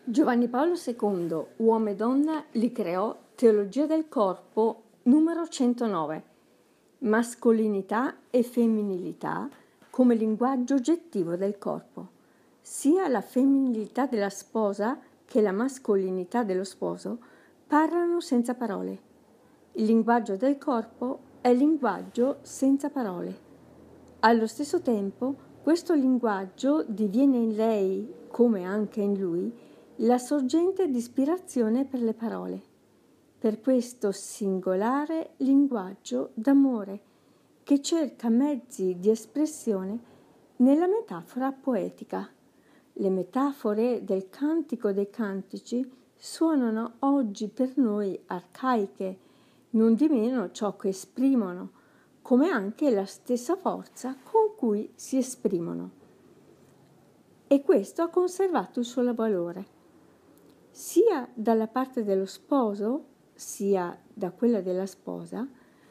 Giovanni Paolo II, Uomo e Donna, li creò. Teologia del corpo, numero 109. Mascolinità e femminilità come linguaggio oggettivo del corpo. Sia la femminilità della sposa che la mascolinità dello sposo parlano senza parole. Il linguaggio del corpo è linguaggio senza parole. Allo stesso tempo, questo linguaggio diviene in lei, come anche in lui, la sorgente di ispirazione per le parole, per questo singolare linguaggio d'amore che cerca mezzi di espressione nella metafora poetica. Le metafore del Cantico dei Cantici suonano oggi per noi arcaiche, non di meno ciò che esprimono, come anche la stessa forza con cui si esprimono. E questo ha conservato il suo valore. Sia dalla parte dello sposo, sia da quella della sposa,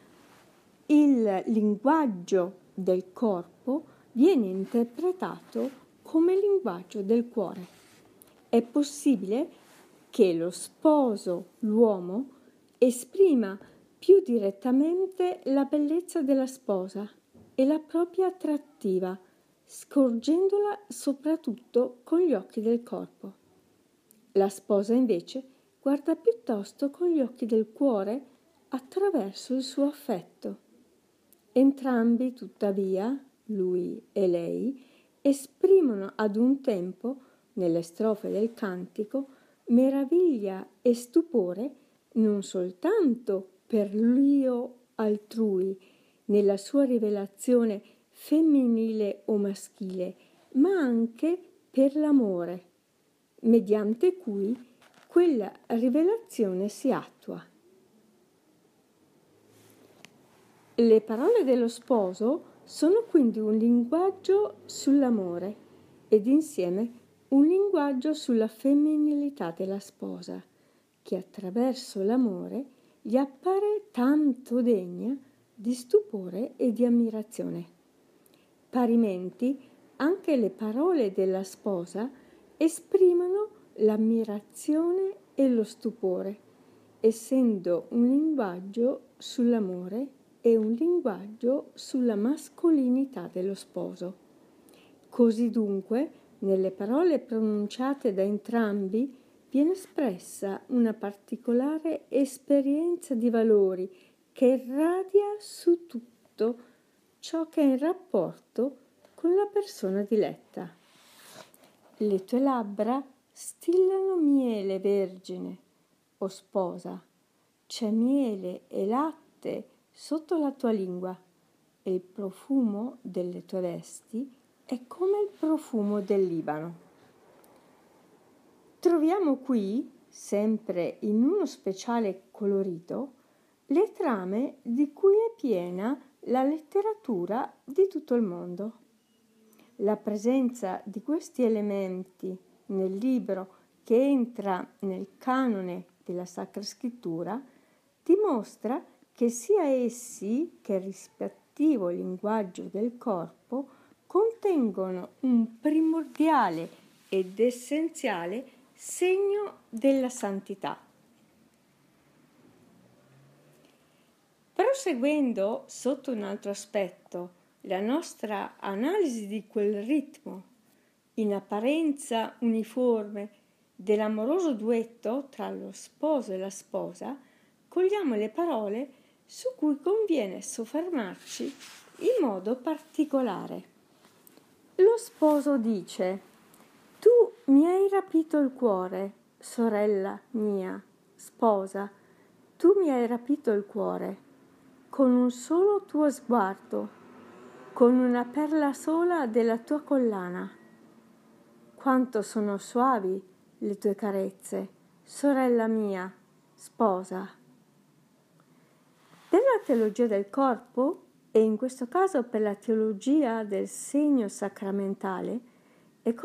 il linguaggio del corpo viene interpretato come linguaggio del cuore. È possibile che lo sposo, l'uomo, esprima più direttamente la bellezza della sposa e la propria attrattiva, scorgendola soprattutto con gli occhi del corpo. La sposa invece guarda piuttosto con gli occhi del cuore attraverso il suo affetto. Entrambi, tuttavia, lui e lei, esprimono ad un tempo, nelle strofe del cantico, meraviglia e stupore non soltanto per l'io altrui, nella sua rivelazione femminile o maschile, ma anche per l'amore, mediante cui quella rivelazione si attua. Le parole dello sposo sono quindi un linguaggio sull'amore ed insieme un linguaggio sulla femminilità della sposa, che attraverso l'amore gli appare tanto degna di stupore e di ammirazione. Parimenti, anche le parole della sposa esprimono l'ammirazione e lo stupore, essendo un linguaggio sull'amore e un linguaggio sulla mascolinità dello sposo. Così dunque, nelle parole pronunciate da entrambi viene espressa una particolare esperienza di valori che irradia su tutto ciò che è in rapporto con la persona diletta. Le tue labbra stillano miele vergine, o sposa, c'è miele e latte sotto la tua lingua e il profumo delle tue vesti è come il profumo del Libano. Troviamo qui, sempre in uno speciale colorito, le trame di cui è piena la letteratura di tutto il mondo. La presenza di questi elementi nel libro che entra nel canone della Sacra Scrittura dimostra che sia essi che il rispettivo linguaggio del corpo contengono un primordiale ed essenziale segno della santità. Proseguendo sotto un altro aspetto la nostra analisi di quel ritmo, in apparenza uniforme, dell'amoroso duetto tra lo sposo e la sposa, cogliamo le parole su cui conviene soffermarci in modo particolare. Lo sposo dice: «Tu mi hai rapito il cuore, sorella mia, sposa, tu mi hai rapito il cuore, con un solo tuo sguardo, con una perla sola della tua collana. Quanto sono suavi le tue carezze, sorella mia, sposa». Per la teologia del corpo, e in questo caso per la teologia del segno sacramentale, è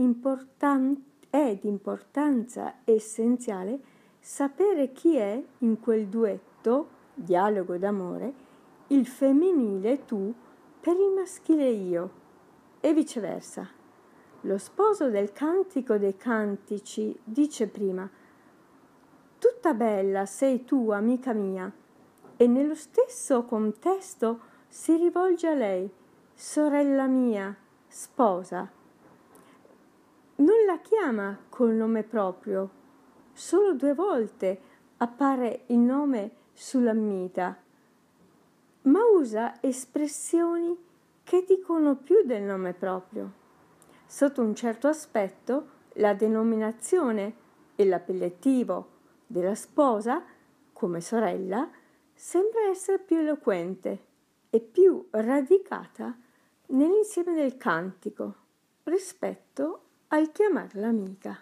di importanza essenziale sapere chi è in quel duetto, dialogo d'amore, il femminile tu per il maschile io, e viceversa. Lo sposo del Cantico dei Cantici dice prima: «Tutta bella sei tu, amica mia», e nello stesso contesto si rivolge a lei: «Sorella mia, sposa». Non la chiama col nome proprio, solo 2 volte appare il nome sulla mita, ma usa espressioni che dicono più del nome proprio. Sotto un certo aspetto, la denominazione e l'appellativo della sposa, come sorella, sembra essere più eloquente e più radicata nell'insieme del cantico rispetto al chiamarla amica.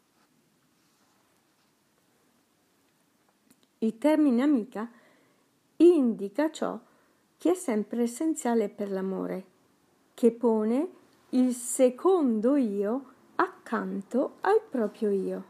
Il termine amica indica ciò che è sempre essenziale per l'amore, che pone il secondo io accanto al proprio io.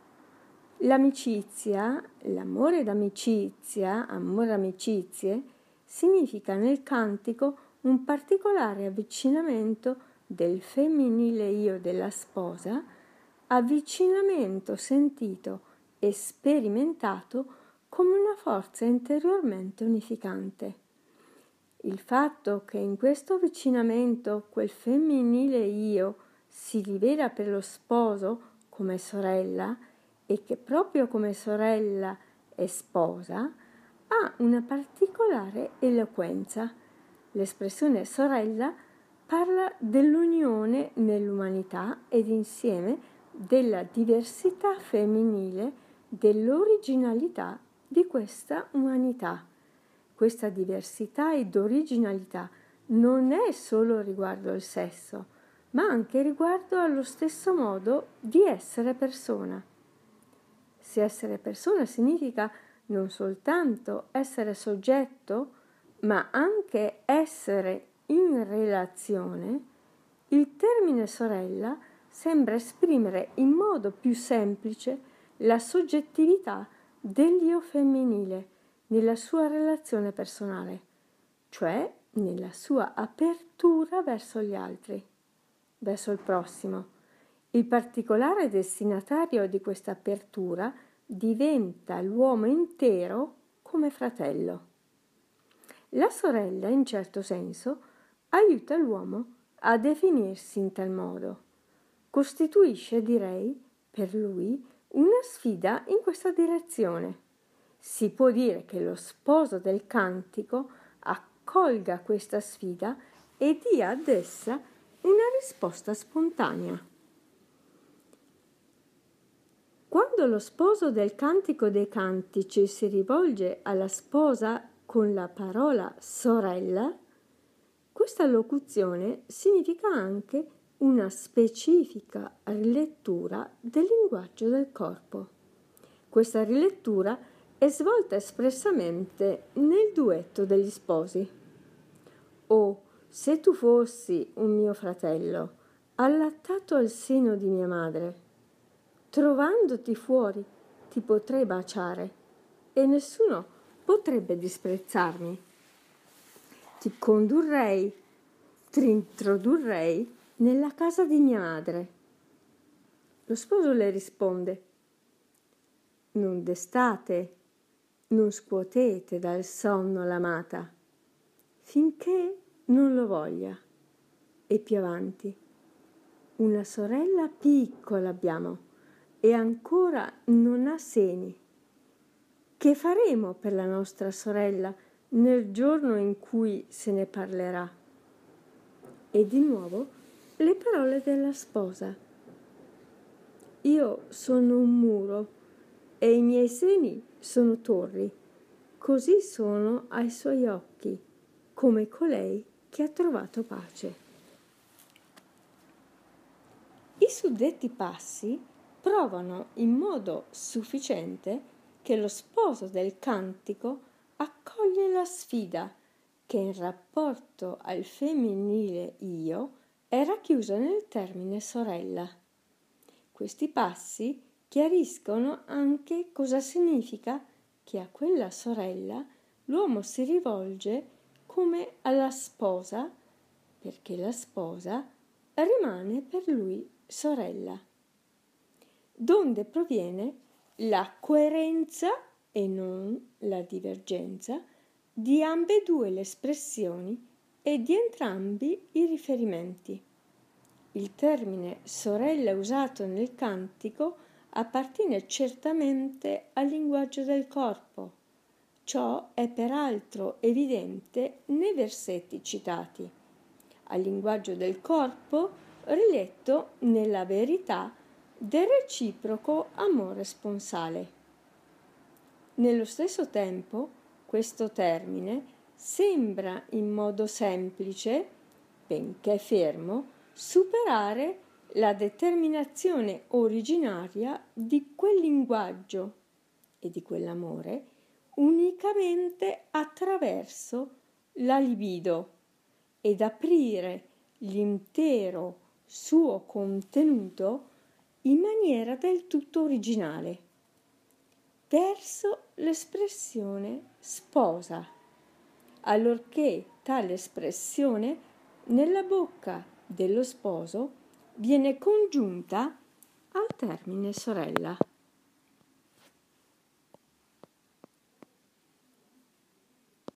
L'amicizia, l'amore d'amicizia, amore amicizie, significa nel cantico un particolare avvicinamento del femminile io della sposa, avvicinamento sentito e sperimentato come una forza interiormente unificante. Il fatto che in questo avvicinamento quel femminile io si rivela per lo sposo come sorella e che proprio come sorella è sposa ha una particolare eloquenza. L'espressione sorella parla dell'unione nell'umanità ed insieme della diversità femminile, dell'originalità di questa umanità. Questa diversità ed originalità non è solo riguardo al sesso, ma anche riguardo allo stesso modo di essere persona. Se essere persona significa non soltanto essere soggetto, ma anche essere in relazione, il termine sorella sembra esprimere in modo più semplice la soggettività dell'io femminile nella sua relazione personale, cioè nella sua apertura verso gli altri, verso il prossimo. Il particolare destinatario di questa apertura diventa l'uomo intero come fratello. La sorella, in certo senso, aiuta l'uomo a definirsi in tal modo. Costituisce, direi, per lui una sfida in questa direzione. Si può dire che lo sposo del cantico accolga questa sfida e dia ad essa una risposta spontanea. Quando lo sposo del Cantico dei Cantici si rivolge alla sposa con la parola sorella, questa locuzione significa anche una specifica rilettura del linguaggio del corpo. Questa rilettura è svolta espressamente nel duetto degli sposi. «Oh, se tu fossi un mio fratello, allattato al seno di mia madre, trovandoti fuori ti potrei baciare e nessuno potrebbe disprezzarmi. Ti condurrei, ti introdurrei nella casa di mia madre». Lo sposo le risponde: «Non destate, non scuotete dal sonno l'amata, finché non lo voglia». E più avanti: «Una sorella piccola abbiamo e ancora non ha seni. Che faremo per la nostra sorella nel giorno in cui se ne parlerà?» E di nuovo le parole della sposa: «Io sono un muro e i miei seni sono torri, così sono ai suoi occhi, come colei che ha trovato pace». I suddetti passi provano in modo sufficiente che lo sposo del cantico accoglie la sfida che in rapporto al femminile io era chiusa nel termine sorella. Questi passi chiariscono anche cosa significa che a quella sorella l'uomo si rivolge come alla sposa, perché la sposa rimane per lui sorella, donde proviene la coerenza e non la divergenza di ambedue le espressioni e di entrambi i riferimenti. Il termine sorella usato nel cantico appartiene certamente al linguaggio del corpo. Ciò è peraltro evidente nei versetti citati. Al linguaggio del corpo riletto nella verità del reciproco amore sponsale. Nello stesso tempo, questo termine sembra in modo semplice, benché fermo, superare la determinazione originaria di quel linguaggio e di quell'amore unicamente attraverso la libido ed aprire l'intero suo contenuto in maniera del tutto originale verso l'espressione sposa, allorché tale espressione nella bocca dello sposo viene congiunta al termine sorella.